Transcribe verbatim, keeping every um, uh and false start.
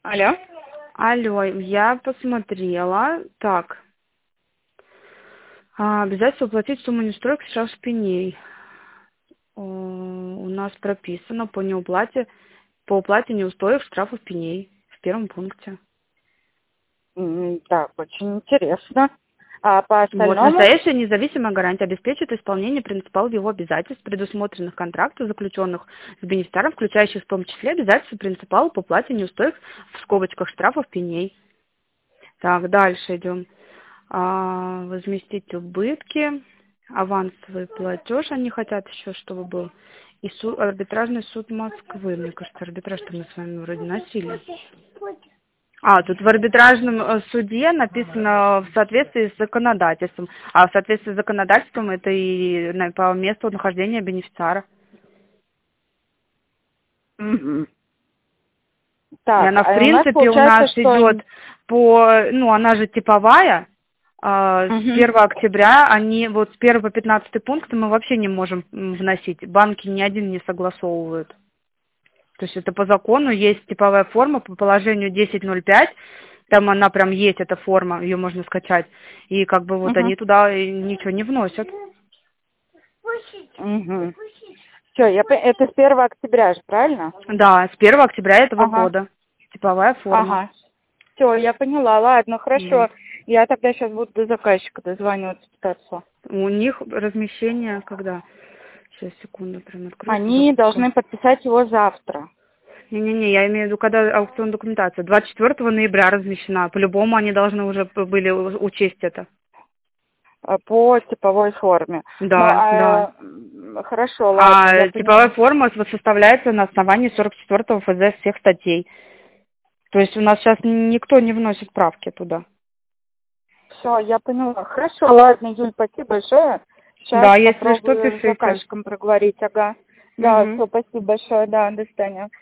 Алло. Алло, я посмотрела. Так, а, обязательство уплатить сумму неустроек штраф с пеней. О, у нас прописано по неуплате, по уплате неустоек штрафов пеней в первом пункте. М, Так, очень интересно. А по Вот, остальному? настоящая независимая гарантия обеспечит исполнение принципалов его обязательств, предусмотренных контрактов, заключенных с бенефициаром, включающих в том числе обязательства принципала по уплате неустоек в скобочках штрафов пеней. Так, дальше идем. А, возместить убытки, авансовый платеж они хотят еще, чтобы был. И суд, арбитражный суд Москвы. Мне кажется, арбитраж-то мы с вами вроде носили. А, тут в арбитражном э, суде написано в соответствии с законодательством. А в соответствии с законодательством это и на- по месту нахождения бенефициара. Мгм. И Так, она, в а у нас принципе, у получается, нас что... идет по, ну, она же типовая, а, с Мгм. первого октября, они вот с первого по пятнадцатый пункт мы вообще не можем м, вносить. Банки ни один не согласовывают. То есть это по закону есть типовая форма по положению десять ноль пять, там она прям есть, эта форма, ее можно скачать. И как бы вот Мгм. они туда и ничего не вносят. Мгм. Все, я... по- это с первого октября же, правильно? Да, с первого октября этого Ага. года. Типовая форма. Ага. Все, я поняла. Ладно, Вот. хорошо. Я тогда сейчас буду до заказчика дозваниваться пытаться. У них размещение когда? Сейчас, секунду, прям открою Они закупка. должны подписать его завтра. Не-не-не, я имею в виду, когда аукционная документация. двадцать четвёртого ноября размещена. По-любому они должны уже п- были у- учесть это. э, По типовой форме. Ну, Да, да. а, м, хорошо, ладно, я А типовая поняла. форма вот составляется на основании сорок четвёртого эф зэ всех статей. То есть у нас сейчас никто не вносит правки туда. Все, я поняла. Хорошо, ладно, Юль, спасибо большое. Сейчас Да, если что, попробую с пишите. заказчиком проговорить, ага. Да, Угу. все, спасибо большое, да, до свидания.